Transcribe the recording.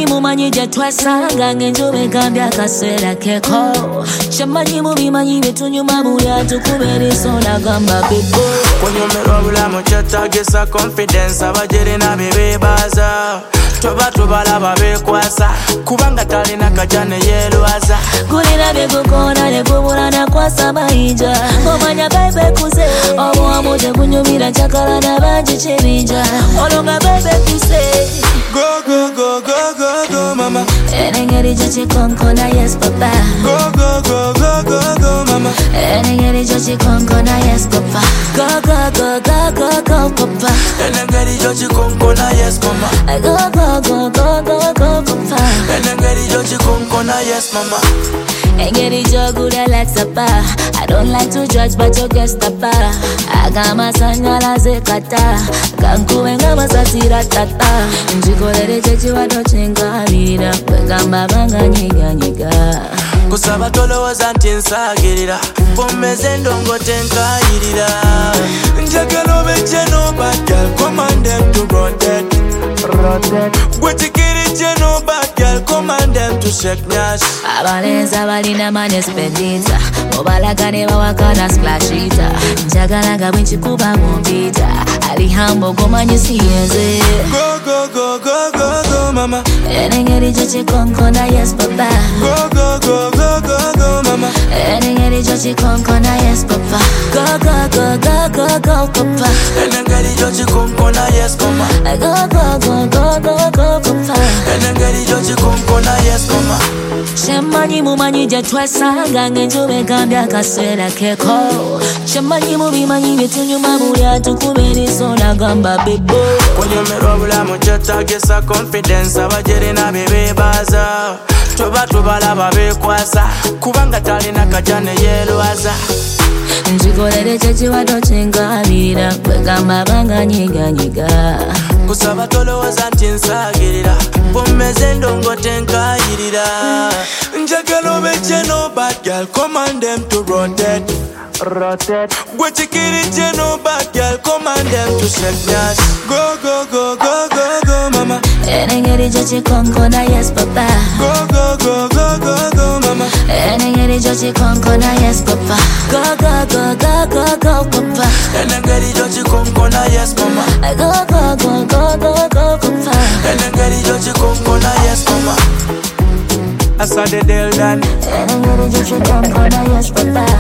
Chamanyi mumanyi gye twasanga ng'enjuba egambye akaseera keeko. Chamanyi mubimanyi byetunyuma buli atukuba eriiso n'agamba bebo. Kunyumirwa bulamu kyetaagisa confidence abagirina bye beebaaza. Toba tubalaba beekwasa kubanga talina kajja ne yeerwaza. Gulina bye gukoona ne gubula nakwasa mayinja. Omanya bebe kuze obuwamu tegunyumira njagala nabangi kibinja. Olwo nga bebe kuze Go, go, go, go, go, go, mama. enengeri gyo kikonkona yes papa. Go, go, go, go, go, go, mama. enengeri gyo kikonkona yes papa. Go, go, go, go, go, go, papa. Enengeri gyo kikonkona yes mama. Go, go, go, go, go, go, papa. Enengeri gyo kikonkona yes mama. Engeri gy'ogula like sapa. I don't like to judge but you get stapa. Agamasanyalaze kata kankube nga masasira tata. Njikolere kyekiwato kyenkabirira kwegamba banganyiganyiga. Kusaba tolowooza nti nsaagirira pommeze ndongo tenkayirira. Njagala obejje no bad girl command them to rotate. Gwetikirije no bad girl command them to shake nyash. Abalenzi abalina mane spendita obalaga ne bawakana splashita. Njagala nga bwenkikuba mumpita ali hambo gomanyi siyenze. Go, go, go, go, go, go, mama. enengeri gyo kikonkona yes papa. Go, go, go, go, go, go, mama. enengeri gyo kikonkona yes papa. Go, go, go, go, go, go, papa. Enengeri gyo kikonkona yes mama. Go, go, go, go, go, go, papa. Enengeri gyo kikonkona yes mama. Chamanyi mumanyi gye twasanga ng'enjuba egambye akaseera keeko. Chamanyi mubimanyi byetunyuma buli atukuba eriiso n'agamba bebo. Kunyumirwa bulamu kyetaagisa confidence abagirina bye beebaaza. Toba tubalaba beekwasa kubanga talina kajja ne yeerwaza. Njikolere kyekiwato kyenkabirira kwegamba banganyiganyiga. Kusaba tolowooza nti nsaagirira pommeze ndongo tenkayirira. Njagala obejje no bad girl command them to rotate. Gwetikirije no bad girl command them to shake nyash. Go, go, go, go, go, go, mama. enengeri gyo kikonkona yes papa. Go, go, go, go, go, go, mama. enengeri gyo kikonkona yes papa. Go, go, go, go, go, go, papa. Enengeri gyo kikonkona yes mama. Go, go, go, go, go, go, papa. Enengeri gyo kikonkona yes mama. I saw the deal done. enengeri gyo kikonkona yes papa.